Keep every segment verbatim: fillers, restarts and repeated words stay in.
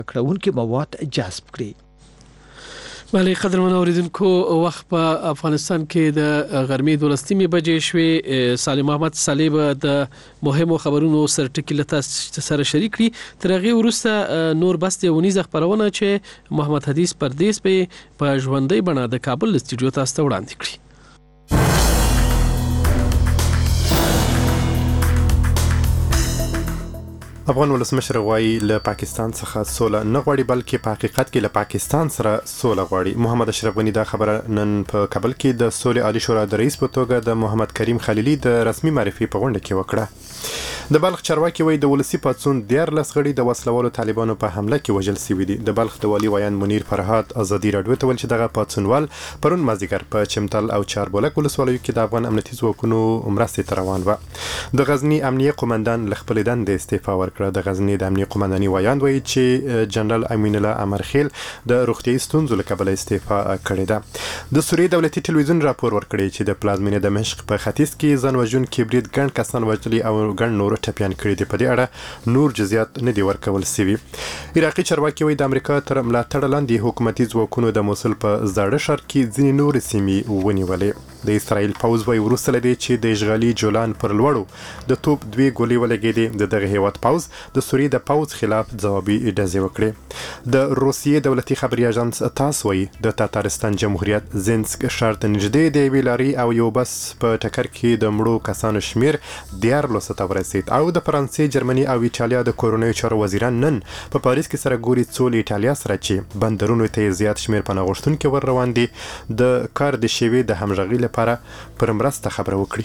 کړونکي مواد جذب کړي. بله قدرمن اوریدونکو، وخت په افغانستان کې د غرمې دولسمې بجې شوې. سالم احمد صلیب د مهمو خبرونو سرټکی له تاسو سره شریک کړي. تر هغه وروسته نور بس د ونیزه خبرونه چې محمد حدیث پردیس په ژوندۍ بڼه د کابل استودیو تاسو ته وړاندې کړي. افغان ولسمشر غواړي له پاکستان څخه سوله نه غواړي بلکې په حقیقت کې له پاکستان سره سوله غواړي. محمد اشرف غنی دا خبره نن په کابل کې د سولې عالی شورا د رئیس په توګه د محمد کریم خلیلی د رسمي معرفي په غونډه کې وکړه. د بلخ چارواکي وایي د ولسی پاتسون دیارلس غړي د وسلوالو طالبانو په حمله کې وژل شوي دي. د بلخ د والي ویان منیر فرهاد ازادي راډیو ته ویل چې دغه پاتسونوال پرون مازدیګر په چمتل او چاربولک ولسوالیو کې د افغان امنیتي ځواکونو مرستې ته روان و. د غزنی امنیه قومندان له خپل دندې استعفا ورکړه. د غزنی د امنیه قومنداني ویان وایي چې جنرال امین الله امرخیل د روغتیايي ستونزو له کبله استعفا کړې ده. د سوریې دولتي ټلویزیون راپور ورکړی چې د پلازمینې دمشق په ختیځ کې ځان وژونکي برید ګڼ کسان وژلي او ګڼ نور ټپیان کړي دي. په دې اړه نور جزئیات نه دي ورکول شوي. عراقي چارواکي وایي د امریکا تر ملاتړ لاندې حکومتي ځواکونو د موصل په زاړه ښار کې ځینې نورې سیمې ونیولې. د اسرائیل پوځ وایي وروسته له دې چې د اشغالي جولان پر لوړو د توپ دوې ګولې ولګېدې، د دغه هیواد پوځ د سوریې د پوځ خلاف ځوابي ډزې وکړې. د روسیې دولتي خبري اژانس تاس وایي د تاتارستان جمهوریت زینسک ښار ته نږدې د یوې لارۍ او یو بس په ټکر کې د مړو کسانو شمیر دیارلسو ته ورسېد. او د فرانسې، جرمني او ایټالیا د کورونیو چارو وزیران نن په پاریس کې سره ګوري څو له ایټالیا سره چې بندرونو ته زیات شمیر پناه غوښتونکي ور روان دي د کار د شیوې د همغږۍ لپاره پر مرسته خبره وکړي.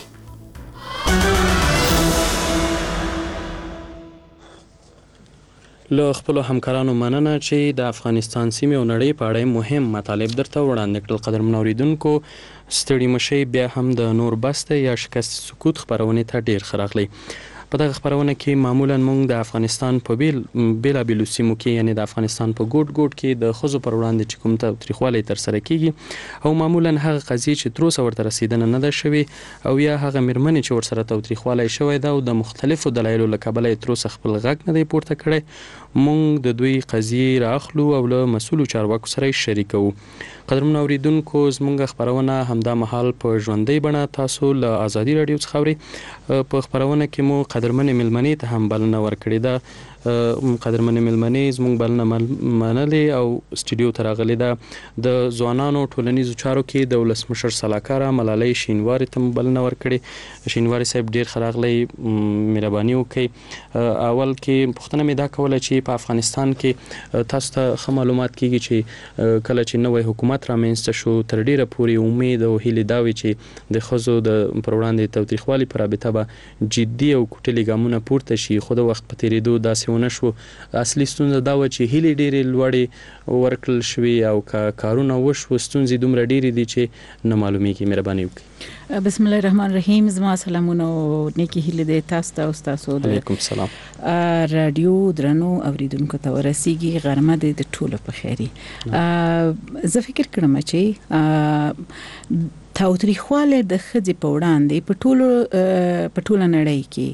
له خپل همکارانو مننه چې د افغانستان سیمې او نړۍ په اړه مهم مطالب درته وړاندې کړل. قدرمن اوریدونکو، ستړي مشي بیا هم د نور بسته یا شکست سکوت خبرونه ته ډیر خراغلی. په دغه خبرونه کې معمولا موږ د افغانستان په بیل بیلابیلو سیمو کې، یعنی د افغانستان په ګوټ ګوټ کې د ښځو پر وړاندې چې کوم تاوتریخوالی ترسره کیږي او معمولا هغه قضیې چې تر اوسه ورته رسیدنه نه ده شوې او یا هغه میرمنې چې ورسره تاوتریخوالی شوی ده او د مختلفو دلایلو له کبله یې تر اوسه خپل غږ نه دی پورته کړی، موږ د دوی قضیې رااخلو او له مسؤلو چارواکو سره یې شریکوو. قدرمن اوریدونکو، زموږ خبرونه همدا مهال په ژوندۍ بڼه تاسو له ازادي راډیو څخه اورئ. په خبرونه کې مو قدرمنې مېلمنې ته هم بلنه ورکړې ده. قدرمنې مېلمنې زموږ بلنه منلې او سټوډیو ته راغلې ده. د ځوانانو ټولنیزو چارو کې د ولسمشر سلاکاره ملالۍ شینواري ته بلنه ورکړې. شینواري صاحب ډیر ښه راغلی، مهرباني وکړئ. اول کې پوښتنه مې دا کوله چې په افغانستان کې تاسو ته ښه معلومات کیږي چې کله چې نوی حکومت رامنځته شو تر ډیره پورې امید او هیلې دا وي چې د ښځو د پر وړاندې تاوتریخوالي په رابطه به جدي او کوټلي ګامونه پورته شي، خو د وخت په تېرېدو داسې ونه شو. اصلي ستونزه دا وه چې هیلې ډېرې لوړې ورکړل شوې او که کارونه وشو ستونزې دومره ډېرې دي چې نه معلومیږي. مهرباني وکړئ. بسم الله الرحمن الرحیم. زما سلامونه او نیکی هیلې دې تاسو ته او تاسو د علیکم السلام رادیو درنو اوریدونکو ته ورسیږي. غرمه دې د ټولو په خیري. زه فکر کوم چې تاوتریخواله د ښځې په وړاندې په ټولو په ټوله نړۍ کې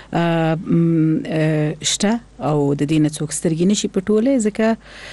شته او د دې نه څوک سترګې نشي پټولی، ځکه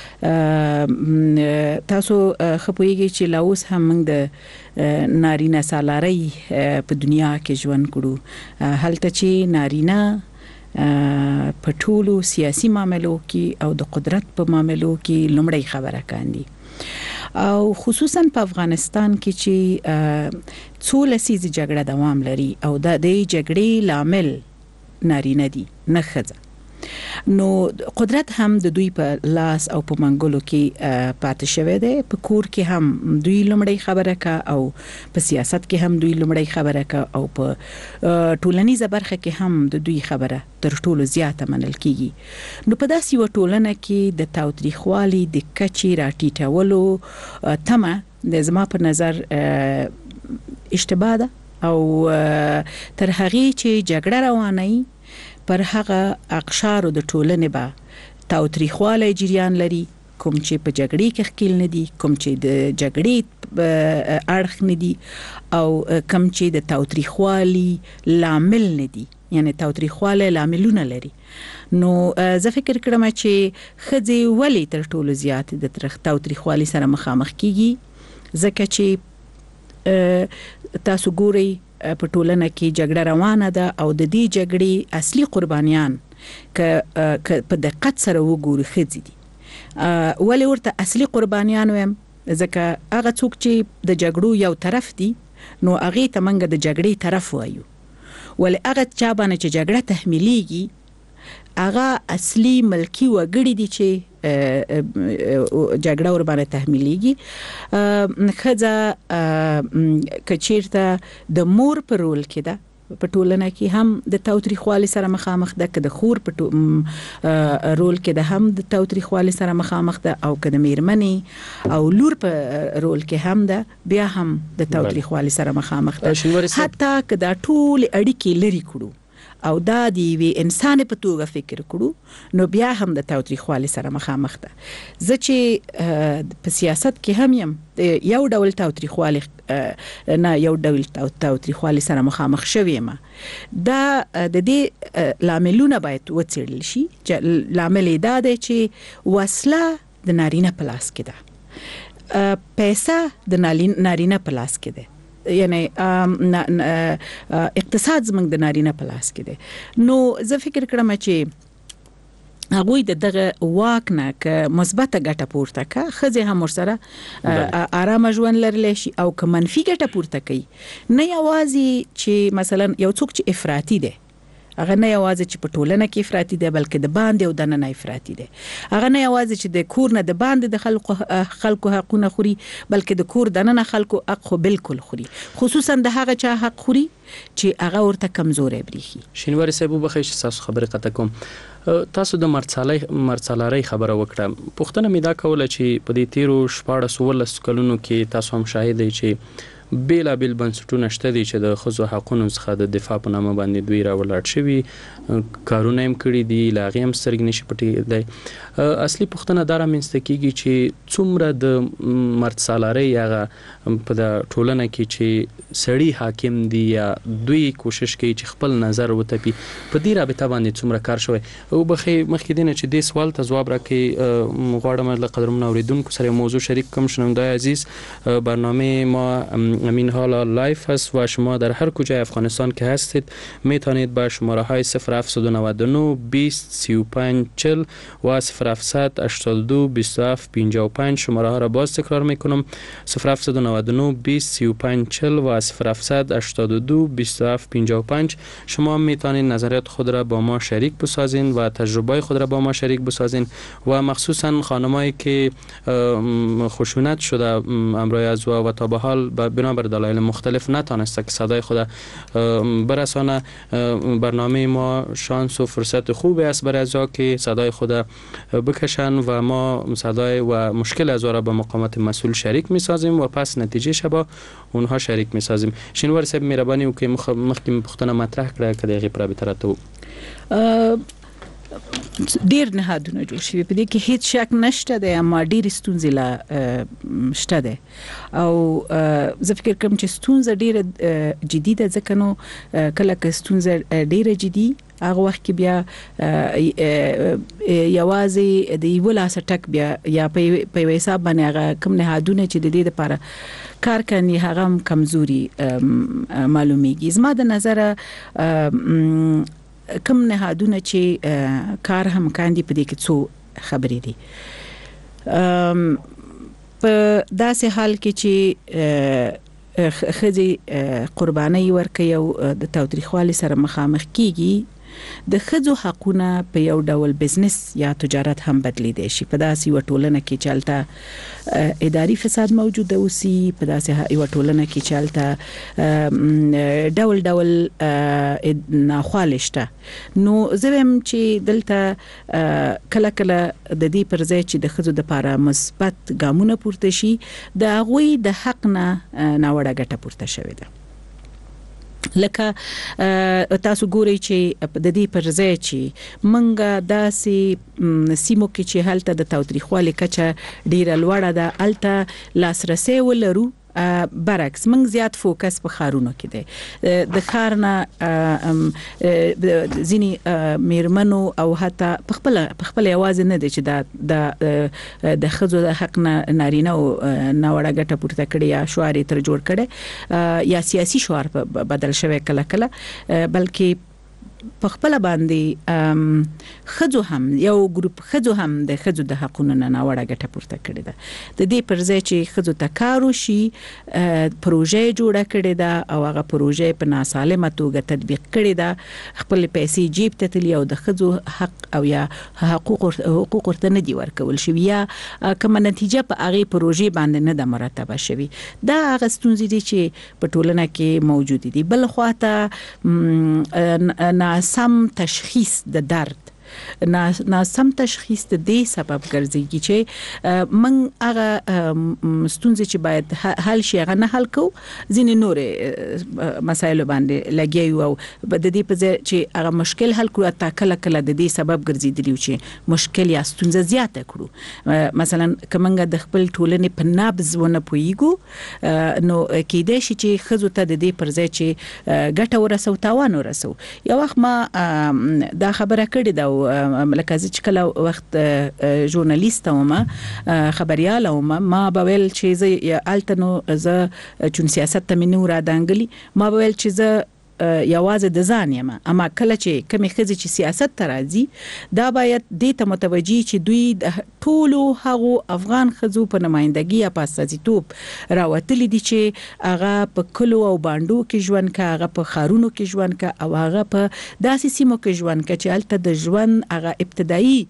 تاسو خپويږي چې لا اوس هم موږ د نارینه سالارۍ په دنیا کې ژوند کړو، هلته چې نارینه په ټولو سیاسي معاملو کې او د قدرت په معاملو کې لومړی خبره کاندي. او خصوصا په افغانستان کې چې څو لسیزې جګړه دوام لري او د دې جګړې لامل نارینه دي نه ښځه، نو قدرت هم د دوی په لاس او په منګولو کې پاتې شوی دی. په کور کې هم دوی لومړی خبره کا او په سیاست کې هم دوی لومړی خبره کا او په ټولنیزه برخه کې هم د دوی خبره تر ټولو زیاته منل کیږي. نو په داسې یو ټولنه کې د تاوتریخوالي د کچې راټیټولو تمه د زما په نظر اشتباه ده او تر هغې چې جګړه روانه پر هغه اقشارو د ټولنې به تاوتریخوالی جریان لري، کوم چې په جګړې کې ښکیل نه دي، کوم چې د جګړې اړخ نه دي او کوم چې د تاوتریخوالي لامل نه دي، یعنی تاوتریخواله لاملونه لري. نو زه فکر کړم چې ښځې ولې تر ټولو زیات د تاوتریخوالي سره مخامخ کیږي، ځکه چې تاسو ګورئ په ټولنه کې جګړه روانه ده او د دې جګړې اصلي قربانیان که په دقت سره وګوري ښځې دي. ولې ورته اصلي قربانیان ویم؟ ځکه هغه څوک چې د جګړو یو طرف دي نو هغې ته موږ د جګړې طرف وایو، ولې هغه چا باندې چې جګړه تحمیلیږي هغه اصلي ملکی وګړي دي چې جګړه ور باندې تحمیلیږي. ښځه که چیرته د مور په رول کې ده په ټولنه کې هم د تاوتریخوالي سره مخامخ ده، که د خور په رول کې ده هم د تاوتریخوالي سره مخامخ ده، او که د میرمنې او لور په رول کې هم ده بیا هم د تاوتریخوالي سره مخامخ ده. حتی که دا ټول اړیکې لري کړو او دا دی وی انسان په توګه فکر کړو نو بیا هم د تاوتریخوالي سره مخامخ ده. زه چې په سیاست کې هم یم یو ډول تاوتریخوالي نه یو ډول تاوتریخوالي سره مخامخ شویم. دا د دې لاملونه باید وڅېړل شي. لامل دا دی چې وسله د نارینه په لاس کې ده، پیسه د نارینه په لاس کې ده، یعنی اقتصاد زمونږ د نارینه په لاس کې دی. نو زه فکر کړم چې هغوی د دغه واک نه که مثبته ګټه پورته که ښځې هم ورسره آرامه ژوند لرلی شي، او که منفي ګټه پورته کوي نه یوازې چې مثلا یو څوک چې افراطي دی هغه نه یوازې چې په ټولنه کې افراطي دی بلکې د باندې او دننه افراطي دی. هغه نه یوازې چې د کور نه د باندې د خلکو خلکو حقونه خوري بلکې د کور دننه خلکو حق خو بالکل خوري، خصوصا د هغه چا حق خوري چې هغه ورته کمزوري بریخي. شینواري صاحب وبخښئ چې تاسو خبرې قطع کوم. تاسو د مرڅالۍ مرڅالارۍ خبره وکړه. پوښتنه مې دا کوله چې په دې تیرو شپاړس اوولس کلونو کې تاسو هم شاهد یې چې بیلابیل بنسټونه شته دي چې د ښځو حقونو څخه د دفاع په نامه باندې دوی راولاړ شوي، کارونه هم کړي دي، له هغې هم سترګې نشي پټېدلی. اصلي پوښتنه دا رامنځته کېږي چې څومره د مرڅالارۍ هغه په د ټولنه کې چې سړي حاکم دي یا دوی کوشش کوي چې خپل نظر وتپي، په دې رابطه باندې څومره کار شوی. وبخښئ مخکې دې نه چې دې سوال ته ځواب راکړئ غواړم له قدرمنو اورېدونکو سره موضوع شریک کم. شنونده‌های عزیز، برنامه ما امین حالا لایف است و شما در هر کجای افغانستان که هستید میتونید به شماره های صفر هفت نه نه بیست سی و پنج چهل و صفر هفت هشتاد و دو بیست و هفت پنجاه و پنج شماره ها را باز تکرار میکنم صفر هفت نه نه بیست سی و پنج چهل و صفر هفت هشتاد و دو بیست و هفت پنجاه و پنج. شما میتونید نظریات خود را با ما شریک بسازین و تجربه خود را با ما شریک بسازین و مخصوصا خانمایی که خشونت شده امرای از و تا به حال بنابر دلایل مختلف نتانسته که صدای خود برسانه. برنامه ما شانس و فرصت خوبی است برای ازا که صدای خود بکشن و ما صدای و مشکل ازا را به مقامات مسئول شریک می سازیم و پس نتیجه شبا اونها شریک می سازیم. شینوار صاحب مهرباني وکړئ مخکې پوښتنه مطرح کړه که د هغې په رابطه راته ډیر نهادونه جوړ شوي په دې کې هیڅ شک نشته دی، اما ډیر ستونزې لا شته دی او زه فکر کوم چې ستونزه ډیره جدي ده، ځکه نو کله که ستونزه ډیره جدي هغه وخت کې بیا یوازې د یو لاس ټک بیا یا په یو حساب باندې هغه کوم نهادونه چې د دې لپاره کار کوي هغه هم کمزوري معلومیږي. زما د نظره کم نهادونه چې کار هم کاندي په دې کې څو خبرې دي. په داسې حال کې چې ښځې قربانۍ ورکوي او د تاوتریخوالي سره مخامخ کیږي، د ښځو حقونه په یو ډول بزنس یا تجارت هم بدلیدای شي. په داسې یوه ټولنه کې چې هلته اداري فساد موجود اوسي، په داسې یوه ټولنه کې چې هلته ډول ډول ناخوالې شته، نو زه وایم چې دلته کله کله د دې پر ځای چې د ښځو دپاره مثبت ګامونه پورته شي، د هغوی د حق نه ناوړه ګټه پورته شوې ده. لکه تاسو ګورئ چې د دې پر ځای چې منګه داسې سیمو کې چې هلته د تاوتریخوالي کچه ډیره لوړه ده، هلته لاسرسی ولرو برعکس موږ زیات فوکس په خارونو کې دی د خار نه ځینی میرمنو او حتی په خپل په خپل आवाज نه دی چې دا د خزو د حق نه نارینه او ناوړه ګټه پورته کړي یا شعار تر جوړ کړي یا سیاسي شعار بدل شوی کله کله بلکې په خپل باندې خځو هم یو ګروپ خځو هم د خځو د حقونو نه ناوړه ګټه پورته کړې ده د دې پر ځای چې خځو ته کار وشي پروژې جوړه کړې ده او هغه پروژې په ناسالمه توګه تطبیق کړې ده خپل پیسې جیب ته تلي او د خځو حق او یا حقوق حقوق ورته نه دي ورکول شوی یا کومه نتیجه په هغه پروژې باندې نه ده مرتبه شوی دا هغه ستونزې دي چې په ټولنه کې موجود دي بل خواته ناسم تشخیص د درد ناسم تشخیص د دې سبب ګرځي چې من هغه ستونزې چې باید حل شي هغه نه حل کو ځینې نور مسایل باندې لګي او د دې په ځای چې هغه مشکل حل کړو تا کله کله د دې سبب ګرځیدلی چې مشکل یا ستونزه زیاته کړو مثلا کومنګ د خپل ټولنې په نبض ونه پويګو نو کېدای شي چې خزو ته د دې پر ځای چې ګټه ورسو تاوان ورسو یو وخت ما دا خبره کړې ده لکه چې کله وخت ژورنالیست وم خبريال وم ما بویل چې زه التنو زه چون سیاست ته مې نور دانګلی ما بویل چې زه یوازې د ځان یم اما کله چې کمی خزي چې سیاست ته راځي دا باید د ته متوجي چې دوی د ټولو هغو افغان خزو په نمائندګي یا په اساسيتوب راوتلي دي چې هغه په کلو او باندو کې ژوند کا هغه په خارونو کې ژوند کا او هغه په داسې سیمو کې ژوند کا چې الته د ژوند هغه ابتدایي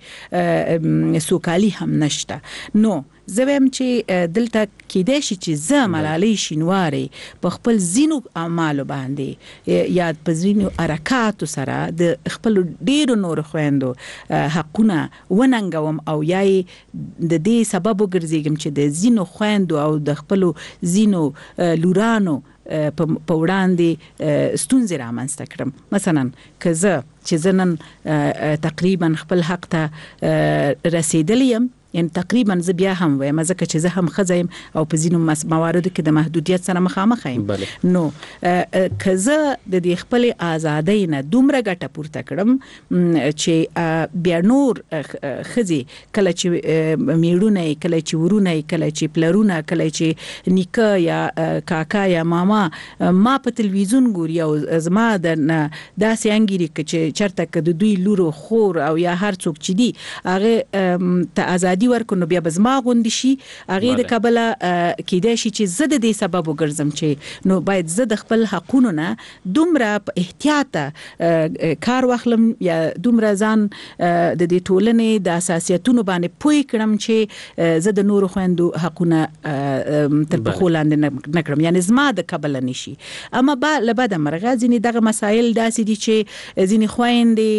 سوکالي هم نشته نو زویم چې دلته کېدای شي چې زه ملالۍ شینواري په خپل زینو اعمال باندې یا په زینو حرکات سره د خپل ډیرو نور خويندو حقونه وننګوم او یای د دې سبب وګرځيږم چې د زینو خويندو او د خپل زینو لورانو په وړاندې ستونزې رامنځته کړم مثلا که زه چې زنن تقریبا خپل حق ته رسیدلیم یعنی تقریبا زه بیا هم وایم ځکه چې زه هم خزایم او په ځینو مواردو کې د محدودیت سره مخامخ یم نو که زه د دې خپل ازادۍ نه دومره ګټه پورته کړم چې بیا نور خزي کله چې میړونه کله چې ورونه کله چې پلرونه کله چې نیکه یا کاکا یا ماما ما په تلویزیون ګوري او زما د داسې انګيري چې چرته که د دوی لورو خور او یا هر څوک چې دی هغه ته ازادي ورکو نو بیا بزما غوندي شي هغه د کابل کېدای شي چې زه د دې سبب وګرځم چې نو باید زه د خپل حقونو نه دومره په احتیاط کار واخلم یا دومره ځان د دې ټولنې د اساسیتونو باندې پوي کړم چې زه د نورو خويندو حقونه تر په خولاند نه کړم یعنی زما د کابل نشي اما با لبد مرغه ځینې دغه مسایل داسې دي چې ځینې خويندې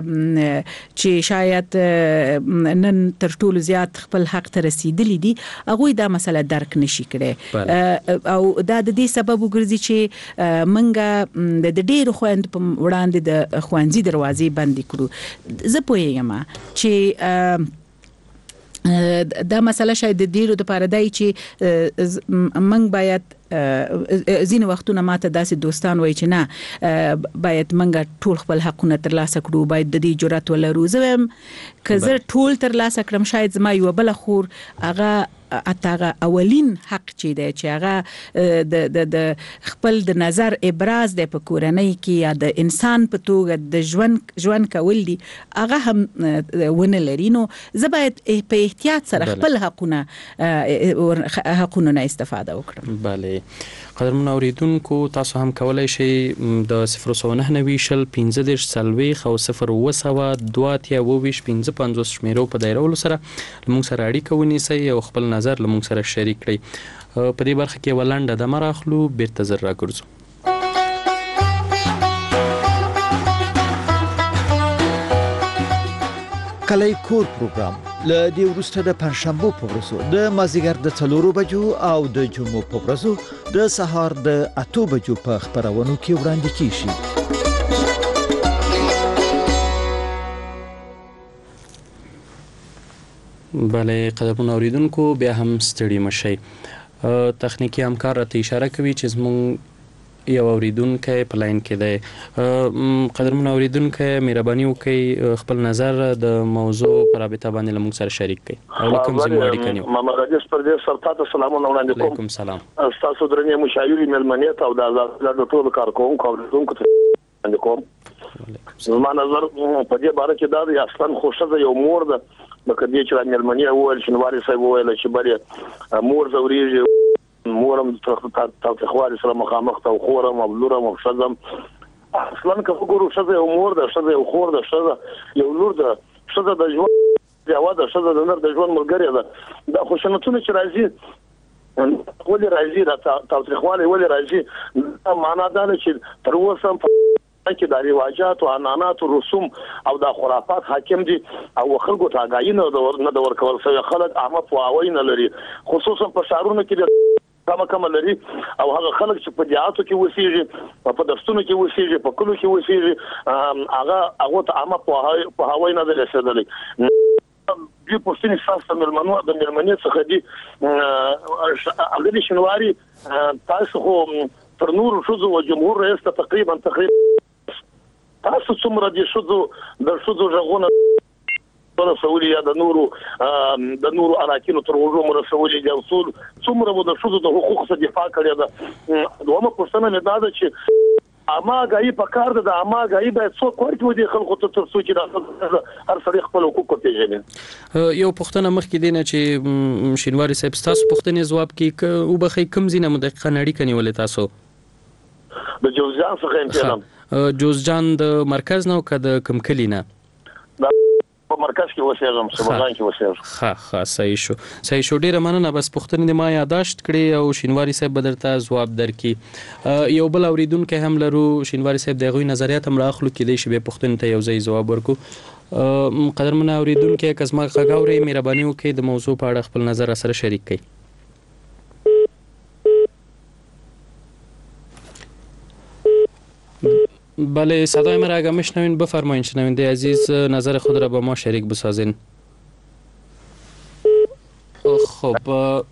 چې شاید نن تر ټولو زیات خپل حق ته رسیدلی دي هغه دا مسله درک نشي کړي او دا د دې سبب وګرځي چې منګه د ډېر خويند په وړاندې د خوانزي دروازې بند کړو زه پوهیږم چې دا مسله شاید د ډیرو د پاره دی چې منګ باید زین وختونه ماته داسې دوستان وای چې نه باید منګه ټول خپل حقونه ترلاسه کړو باید د دې جرأت ولرو زم که زه ټول ترلاسه کړم شاید زما یو بل خور هغه اتاغه اولین حق چې دی چې هغه د د خپل د نظر ابراز د پکورنۍ کې یا د انسان په توګه د ژوند ژوند کول دي هغه هم ونه لري نو زه باید په احتیاط سره خپل حقونه حقونه نه استفاده وکړم بله قدرمن اوریدونکو تاسو هم کولای شئ د صفر صفر نه نوي شل پنځه دېرش څلوېښت او صفر اووه سوه دوه اتیا اووه ویشت پنځه پنځوس شمیرو په دایرولو سره موږ سره اړیکه ونیسئ او خپل نظر له موږ سره شریک کړئ په دې برخه کې ولنډه دمه راخلو بیرته زر راګرځو کلی کور پروګرام له دې وروسته د پنځشنبه په ورځو د مازیګر د څلورو بجو او د جمعو په ورځو د سهار د اتو بجو په خبرونو کې وړاندې کیږي بله قدرمن اوریدونکو بیا هم ستړي مشئ تخنیکی همکار راته اشاره کوي چې زموږ یو اوریدونکی په لاین کې دی. قدرمن اوریدونکی مهرباني وکړئ خپل نظر د موضوع په رابطه باندې له موږ سره شریک کړئ او له کوم ځای مو اړیکه نیو. محمد راجس پردیس سرتاته سلامونه وړاندې کوم. وعلیکم سلام. تاسو درنې مشاوري ملمنیت او د آزاد ټول کارکونکو او اوریدونکو ته وړاندې کوم. زما نظر په دې باره کې دا دی اصلا خوشزه یو مور ده لکه دې چې ملمنی وویل شنواري صاحب وویل چې بری مور زوريږي مورم تاوتریخوالي سره مخامخ ته خورم او لورم او شزم اصلا که وګورو شزه یو مور ده شزه یو خور ده شزه یو لور ده شزه د ژوند یو ده شزه د نر د ژوند ملګری ده دا خوشنتونه چې راځي ولې راځي دا تاوتریخوالي ولې راځي معنا دا نه چې تر اوسه کې د رواجات او عنعنات او رسوم او د خرافات حاکم دي او خلکو ته غاینه نه د ورکول سوی خلک عامه فواوی نه لري خصوصا په شهرونو کې کم کم لري او هغه خلک چې په دیاتو کې وسیږي په درسونو کې وسیږي په کلو کې وسیږي هغه هغه ته عامه په هواي نه رسیدلې. دې پوښتنې ساسته ملمنو د ملمنې څخه دي هغه شنواري تاسو خو تر نور شوزو او جمهور رئیس ته تقریبا تقریبا تاسو څومره دي شوزو د شوزو ژغونه رسولي یا د نورو د نورو اراکینو تر وژو رسولي د اصول څومره مو د شوزو د حقوقو څخه دفاع کړی ده. دومره پوښتنه مې دا ده چې اماګای په کار ده د اماګای باید څوک ورته ودی خلکو ته تر څو چې د هر سړي خپل حقوق پیژني. یو پوښتنه مخکې دینه چې شینواری صاحب تاسو پوښتنې جواب کې او بخې کم زینه مدقیقه نړۍ کني ولې تاسو د جوزجان څخه امتحان جوزجان د مرکز نه او کده کم کلی نه په مرکز کې وسیږم سبغان کې وسیږم. ها ها صحیح شو صحیح شو ډیره مننه. بس پوښتنې د ما یاداشت کړې او شینواری صاحب بدرته جواب درکې. یو بل اوریدونکو هم لرو شینواری صاحب دغه نظریات هم راخلو کې دی چې به پوښتنې ته یو ځای جواب ورکو. قدرمن اوریدونکو کزما غاوري مهرباني وکړئ د موضوع په اړه خپل نظر سره شریک کړئ. بله صدای مرا اگر میشنوین بفرمایید شنونده عزیز نظر خود را با ما شریک بسازین. خب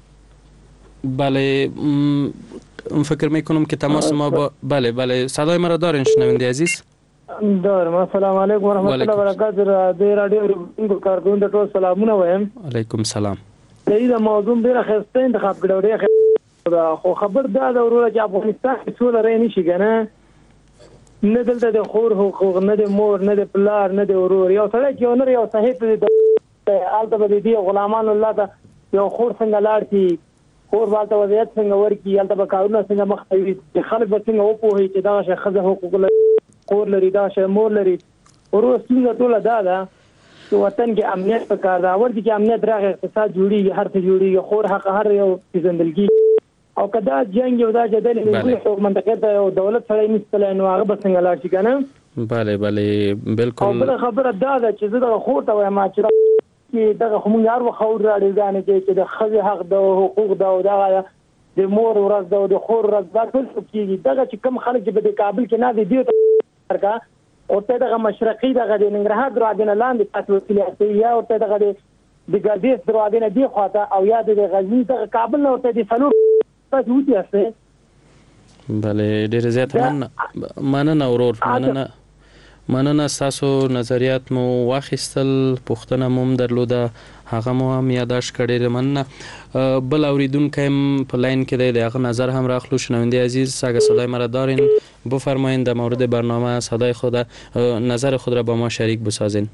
بله فکر میکنم که تماس ما با بله بله صدای مرا دارین شنونده عزیز؟ دارم. السلام علیکم و رحمت الله و برکاته. د رادیو کارکونکو ټول سلامونه وایم. علیکم سلام. دې موضوع ډیره ښه انتخاب کړو ډیره خو خبر دا د وروره چې افغانستان کې څول رې نشي کنه نه دلته د خور حقوق نه د مور نه د پلار نه د ورور یو سره چې ونر یو صحیح د الته به دي غلامان الله ته یو خور څنګه لاړ شي خور والته وضعیت څنګه ورکی الته به کارونه څنګه مخ کوي چې خلک به څنګه وپوهي چې دا شخصه حقوق لري خور لري دا شه مور لري ورور څنګه ټول دا ده چې وطن کې امنیت پکار دا ورته چې امنیت راغی اقتصاد جوړیږي هر څه جوړیږي خور حق هر یو زندګي او کدا جنگ یو دا جدل په منطقه ته دولت سره مستله نو هغه به څنګه لاړ شي کنه. bale bale بالکل. او بل خبره دا ده چې زه د خور ته وایم چې دغه خو موږ هر وخت راډیو غانې چې د خځې حق د حقوق دا او دا د مور ورځ دا د خور ورځ دا ټول کېږي دغه چې کم خلک چې په کابل کې نه دي دی ورکا او ته دغه مشرقي دغه د ننګرهار دروازه نه لاندې تاسو وکیل یا او ته دغه د ګردیز دروازه نه دی خواته او یا د غزنی دغه کابل نه ورته د فلور تاسو وتی بله ډیر زیات مننه مننه اورور مننه مننه تاسو نظریات مو واخیستل پوښتنه مو درلوده هغه مو هم یاداش کړی مننه بل اوریدونکو هم په لاین کې دی هغه نظر هم راخلو شنونده عزیز اگه صدای مرا دارین بفرمایید در مورد برنامه صدای خود نظر خود را با ما شریک بسازین.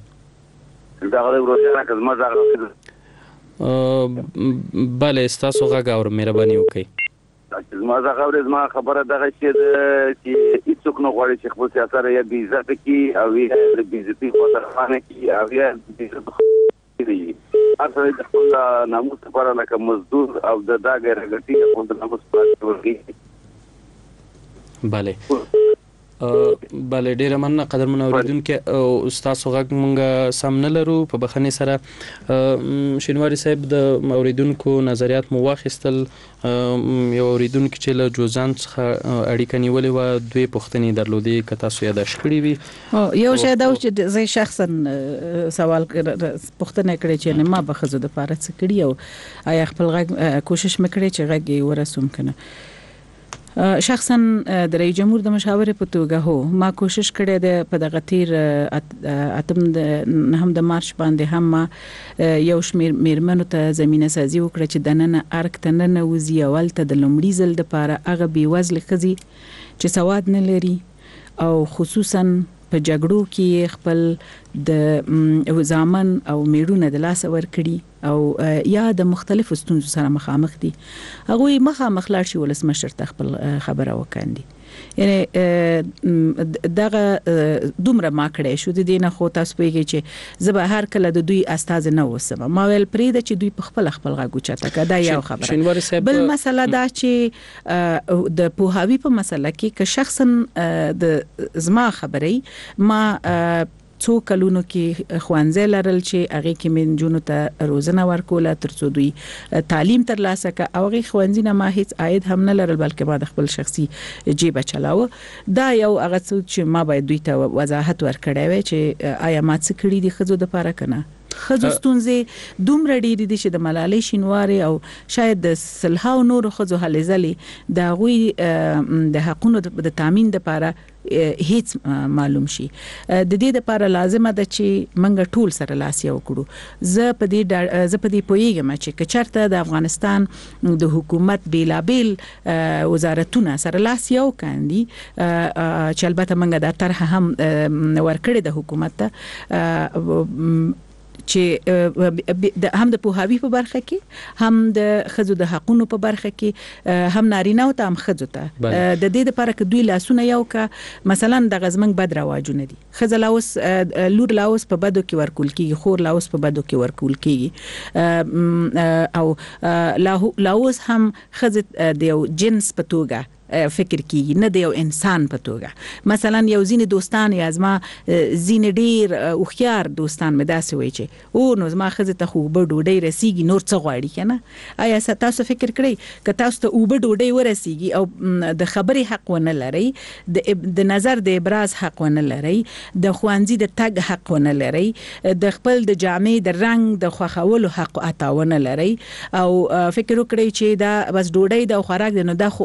بله تاسو غږ اورم مهرباني وکړئ. زما زغور زما خبره دغه چې چې هیڅوک نه غواړي چې خپل سیاست یا بي عزت کی او یا د بي عزتي په طرفانه کی او یا د اصل د خپل ناموس لپاره لکه مزدور او د داګه رګټي خپل ناموس لپاره ورګي. bale بله ډیره مننه قدرمن اوریدونکو استاد غږ مونږ سم نه لرو په بخښنې سره شینواری صاحب د اوریدونکو نظریات مو واخیستل یو اوریدونکو چې له جوزان څخه اړیکه نیولې و دوی پوښتنې درلودې که تاسو یاداښت کړې وي یو شی دا چې زه شخصا سوال پوښتنه کړې چې ما به ښځو دپاره څه کړي او آیا خپل غږ کوشش مې کړی چې غږ یې ورسوم که نه شخصا د رئیس جمهور د مشاورې په توګه هو ما کوشش کړی د په دغه تیر اتم د هم د مارچ باندې هم ما یو شمیر میرمنو ته زمينه سازي وکړه چې د نن ارک ته نن وزي اول ته د لومړي ځل د پاره هغه بي وزل خزي چې سواد نه لري او خصوصا په جګړو کې خپل د زامن او میړونه د لاس ور کړی او یا د مختلفو ستونزو سره مخامخ دي هغه مخامخ لاړ شي ولسمشر ته خپل خبره وکاندي یعنی دغه دومره ما کړې شو د دینه خو تاسو پیږي چې زه به هر کله د دوی استاد نه وسم ما ویل پرې د چې دوی په خپل خپل غاګو چاته کدا یو خبره بل مسله دا چې د پوهاوی په مسله کې که شخصا د زما خبرې ما څو کلونو کې خوانځه لرل چې هغه کې من جنونو ته روزنه ورکوله ترڅو دوی تعلیم ترلاسه کړي او هغه خوانځي نه ما هیڅ عاید هم نه لرل بلکې ما د خپل شخصي جیب چلاوه دا یو هغه څه چې ما باید دوی ته وضاحت ورکړی وي چې آیا ما څه کړی دي خزو د پاره کنه خزو ستونزې دومره ډېرې دي چې د ملالۍ شینواري او شاید د سلهاو نور خزو هلې ځلې د غوي د حقونو د تامین لپاره هیڅ معلوم شي د دې لپاره لازمه ده چې منګه ټول سره لاس یو کړو زه په دې زه په دې پوهیږم چې کچرته د افغانستان د حکومت بیلابل وزارتونه سره لاس یو کاندي چې البته منګه د طرح هم ورکړې د حکومت ته چې هم د پوهاوی په برخه کې هم د خزو د حقونو په برخه کې هم نارینه او هم خزو ته د دې لپاره چې دوی لاسونه یو کا مثلا د غزمنګ بد رواجونه دي خزه لاوس لور لاوس په بدو کې ورکول کیږي خور لاوس په بدو کې ورکول کیږي او لاوس هم خزه د یو جنس په توګه فکر کیږي نه د یو انسان په توګه مثلا یو ځینې دوستان یا زما ځینې ډیر اوخيار دوستان مې داسې وایي چې او نو زما خزه ته خو به ډوډۍ رسیږي نور څه غواړي کنه آیا تاسو فکر کړئ که تاسو ته او به ډوډۍ ورسیږي او د خبرې حق ونه لري د نظر د ابراز حق ونه لري د خوانځي د تګ حق ونه لري د خپل د جامې د رنگ د خوخولو حق اتاونه لري او فکر وکړئ چې دا بس ډوډۍ د خوراک د نو د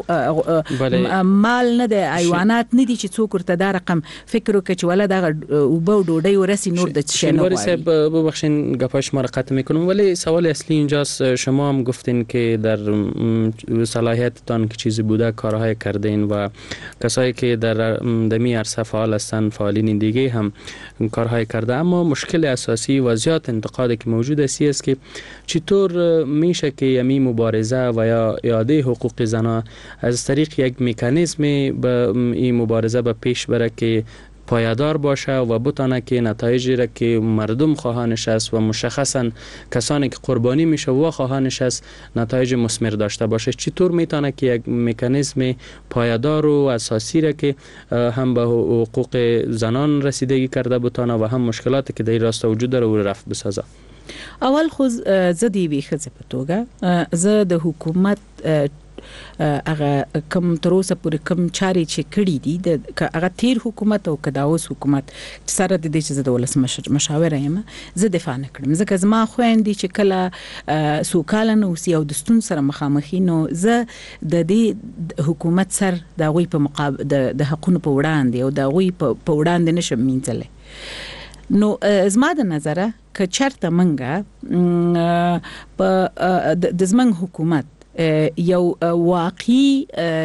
مال نه د حیوانات نه دي چې څوک ورته دا رقم فکر وکړي چې ولا دا او به ډوډۍ ورسي نور د شنو ولی صاحب ببخشین گپش ما را قطع میکنم ولی سوال اصلی اینجاست شما هم گفتین که در صلاحیتتان که چیزی بوده کارهای کردین و کسایی که در دمی عرصه فعال هستن فعالین دیگه هم کارهای کرده اما مشکل اساسی و زیاد انتقادی که موجود است است که چطور میشه که یمی مبارزه و یا اعاده حقوق زنان از طریق یک مکانیزم به این مبارزه به پیش بره که پایدار باشه و بتونه که نتایجی را که مردم خواهانش است و مشخصا کسانی که قربانی میشه و خواهانش است نتایج مثمر داشته باشه چطور میتونه که یک مکانیزم پایدار و اساسی را که هم به حقوق زنان رسیدگی کرده بتونه و هم مشکلاتی که در این راستا وجود داره و رفع بسازه اول خو زه دی وی خزه په توګه زه د حکومت هغه کم تروسه پورې کم چاري چې کړی دي د هغه تیر حکومت او کداوس حکومت سره د دې چې د ولس مشاور یم زه دفاع نه کړم ځکه زما خويندې چې کله سوکاله نو سی او د ستون سره مخامخي نو زه د دې حکومت سر د غوي په مقابل د حقونو په وړاندې او د غوي په وړاندې نشم مینځله نو زما د نظره که چرته منګه په د زمنګ حکومت یو واقعي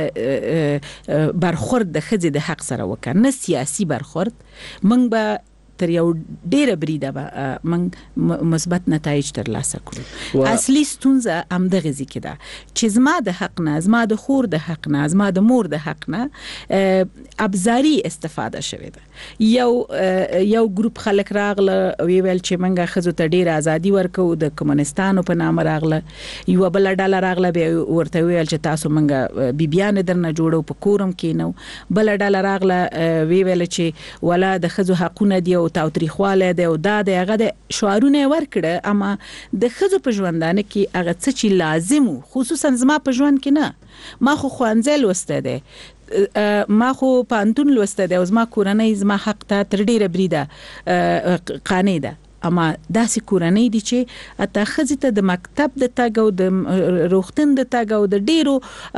برخورد د خځې د حق سره وکړ نه سیاسي برخورد منګ به تر یو ډیره بریده به موږ مثبت نتایج ترلاسه کړو. اصلي ستونزه همدغه ځکه ده چې زما د حق نه، زما د خور د حق نه، زما د مور د حق نه ابزاري استفاده شوې ده. یو یو ګروپ خلک راغله وی ویل چې موږ ښځو ته ډیره ازادي ورکو، د کمونستانو په نامه راغله. یو بل ډله راغله بیا ورته ویل چې تاسو موږ بیبیان درنه جوړو په کورم کې نو. بل ډله راغله وی ویل چې ولا د ښځو حقونه دی او تاوتریخواله دی او دا د هغه د شعارونه ورکړه، اما د ښځو په ژوندانه کې هغه څه چې لازم وو، خصوصا زما په ژوند کې نه. ما خو ښوونځی لوستی دی، ما خو پوهنتون لوستی دی او زما کورنۍ زما حق ته تر ډیره بریده قانع ده. اما داسې کورنۍ دي چې اته ښځې ته د مکتب د تګ او د روغتون د تګ او د ډیرو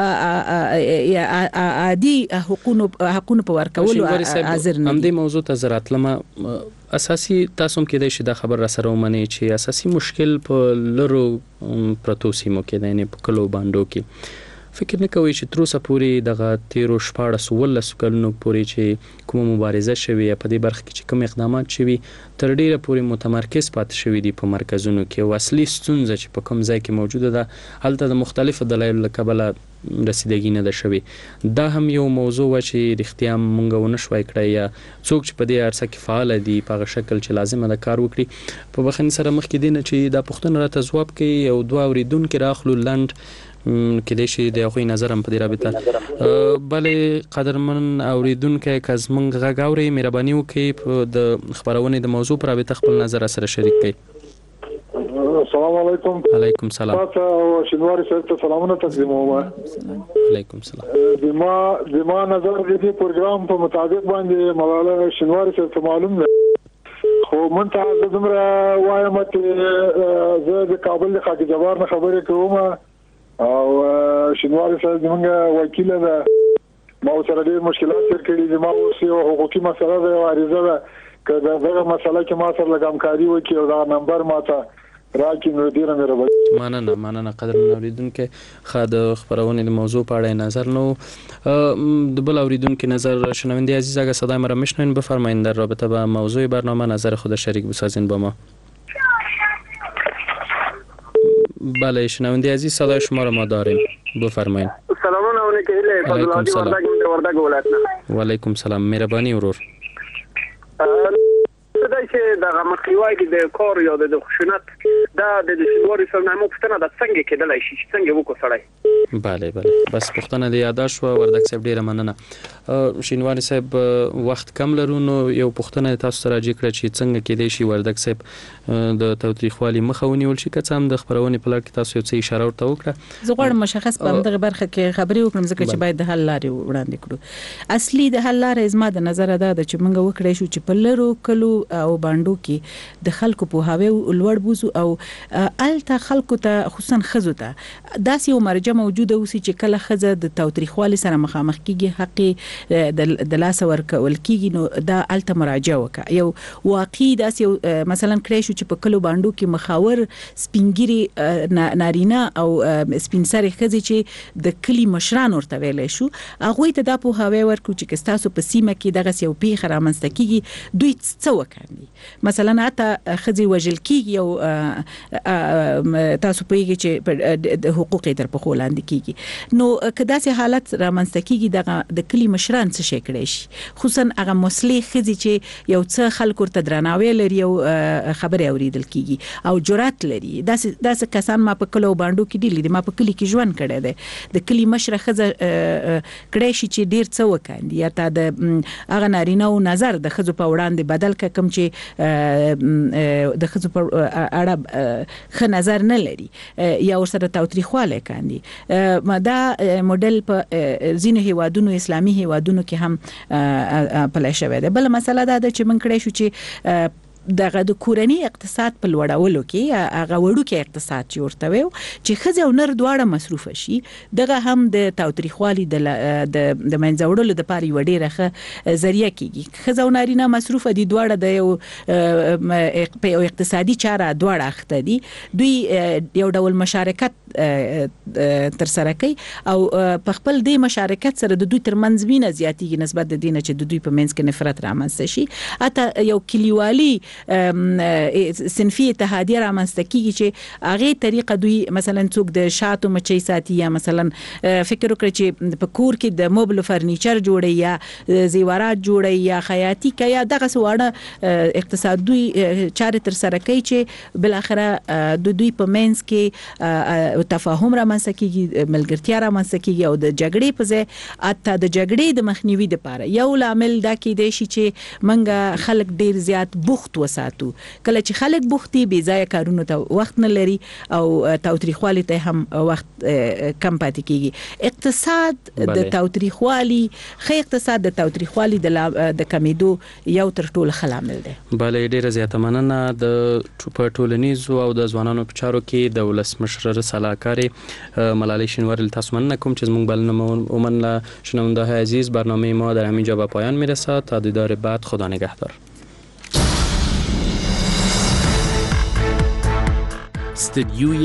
عادي حقوقو حقوقو په ورکولو حاضر نه. همدې موضوع ته زراتلمه اساسي تاسو هم کېدای شي دا خبر را سره ومنئ چې اساسي مشکل په لرو پرتو سیمو کې دی، یعنې په کلو باندو کې. فکر نه کوي چې تر اوسه پورې دغه تیرو شپاړس اوولس کلونو پورې چې کومه مبارزه شوې په دې برخه کې چې کوم اقدامات شوي تر ډیره پورې متمرکز پاتې شوي دي په مرکزونو کې، او اصلي ستونزه چې په کوم ځای کې موجوده ده هلته د مختلفو دلایلو له کبله رسیدګي نه ده شوې. دا هم یو موضوع و چې رښتیا مونږ ونه شوای کړی، یا څوک چې په دې عرصه کې فعال دي په هغه شکل چې لازمه ده کار وکړي. په بخښنې سره مخکې دی نه چې دا پوښتنه راته ځواب کوي یو دوه اورېدونکي راخلو لنډ کېدای شي د هغوی نظر هم په دې رابطه. بلې قدرمن اورېدونکی که زموږ غږ اورئ مهرباني وکړئ د خپرونې د موضوع په رابطه خپل نظر سره شریک کړئ. السلام علیکم. علیکم سلام. تاسو شینواری صاحب ته سلامونه تقدیموم. علیکم سلام. د ما د ما نظر د دې پروګرام په مطابق باندې مولانا شینواری صاحب ته معلوم ده، خو مونږ ته زمره وایم چې زه د کابل د خاک جبار نه خبرې کوم او شینواری صاحب زموږ وکیل ده، ما سره ډېر مشکلات تیر کړي دي. ما اوس یو حقوقي مسله ده او عریضه ده که دغه مسله کې ما سره لږ همکاري وکړي او دا نمبر ما ته راکړي نو ډېره مهرباني. مننه مننه قدرمن اورېدونکی. ښه د خپرونې د موضوع په اړه نظر نو د بل اورېدونکی نظر. شنونده عزیز اگر صدای مرا میشنوین بفرمایید در رابطه با موضوع برنامه نظر خود شریک بسازین با ما. بله شنونده عزیز صدای شما را ما داریم، بفرمایید. سلامونه علیکم. علیکم سلام. وردګ ولایت. و علیکم سلام. مهرباني ورور. دا چې د مخکیوای د کار یا د خشونت دا د شینواری سره نامو پښتنه د څنګه کېدلای شي چې څنګه وکړو سړی. بله بله بس پښتنه د یاد شو. وردګ صاحب ډیره مننه. شینواری صاحب وخت کم لرو نو یو پښتنه تاسو سره راځي کړ چې څنګه کېدای شي وردګ صاحب د تاوتریخوالي مخه ونیول شي. که څه هم د خبرونې په لړ کې تاسو یو څه اشاره ورته وکړه. زه غواړم مشخص په دغه برخه کې خبرې وکړم ځکه چې باید د حل لارې وړاندې کړو. اصلي د حل لارې زما د نظر ده چې موږ وکړای شو چې په لرو کلو او باندو کې د خلکو په هاوی لوړ بوزو او الته خلکو ته خصوصا خزو ته داسې یو مرجع موجوده اوسي چې کله خزه د تاوتریخوالي سره مخامخ کیږي حق د لاس ورکول کیږي نو دا الته مراجعه وکړه. یو واقعي داسې مثلا کړی شو چې په کلو باندو کې مخاور سپینګری نارینه او سپینسري خزي چې د کلی مشران ورته ویل شو هغه ته د په هاوی ورکو چې کستاسو په سیمه کې دغه یو پیښه رامنځته کیږي دوی څه وکړي. مثلا اته خزي وجل کیږي او تاسو پوهیږئ چې د حقوق تر په خولاند کیږي نو کدا سي حالت رامنځته کیږي د د کلی مشران څه شي کړی شي خصوصا هغه مسلې خزي چې یو څه خلکو ته درناوی لري او خبري اوریدل کیږي او جرأت لري. داسې داسې کسان ما په کلو باندو کې دي ما په کلی کې ژوند کړی دی د کلی مشره خزه کړی شي چې ډیر څه وکاندي یا تا د هغه نارینه او نظر د خزو په وړاندې بدل ک کم چې د خزو په اړه ښه نظر نه لري یا ورسره تاوتریخواله کاندي. دا موډل په ځینو هیوادونو اسلامي هیوادونو کې هم پلی شوی دی. بل مسله دا ده چې من کړی شو چې دغه د کورنۍ اقتصاد په لوړولو کې هغه وړوکی اقتصاد چې ورته وي چې ښځې او نر دواړه مصروف شي دغه هم د تاوتریخوالي د د منځه وړلو لپاره یو ډیره ښه ذریعہ کیږي. ښځه او نارینه مصروف دي دواړه د یو په اقتصادي چاره دواړه اخته دي، دوی یو ډول مشارکت تر سره کوي او په خپل د مشارکت سره د دوی ترمنځ مینه زیاتیږي نسبت د دینه چې د دوی په منځ کې نفرت رامنځته شي. اته یو کلیوالي صنفي اتحادیه رامنځته کیږي چې هغه طریقه دوی مثلا څوک د شاتو مچي ساتي یا مثلا فکر وکړي چې په کور کې د موبل فرنیچر جوړي یا زیورات جوړي یا خیاطي کوي یا دغه سواړه اقتصاد دوی چارې تر سره کوي چې بل اخره د دوی په منځ کې تفاهم رامنځته کیږي، ملګرتیا رامنځته کیږي او د جګړې په ځای اته د جګړې د مخنیوي لپاره یو لامل دا کېدای شي چې منګه خلک ډیر زیات بوخت وساتو. کله چې خلک بوختي بې ځایه کارونو ته وخت نه لري او تاوتریخوالي ته هم وخت کم پاتې کیږي. اقتصاد د تاوتریخوالي خې اقتصاد د تاوتریخوالي د د کمیدو یو تر ټولو ښه لامل دی. بلې ډیره زیاته مننه. د په ټولنیزو او د ځوانانو په چارو کې د ولسمشر سلاکاري ملالۍ شینواری تاسو مننه کوم چې زموږ بلنه ومنله. شنونده عزیز برنامه ما در همینجا به پایان میرسد. تا دیدار بعد، خدا نگهدار. استدیوی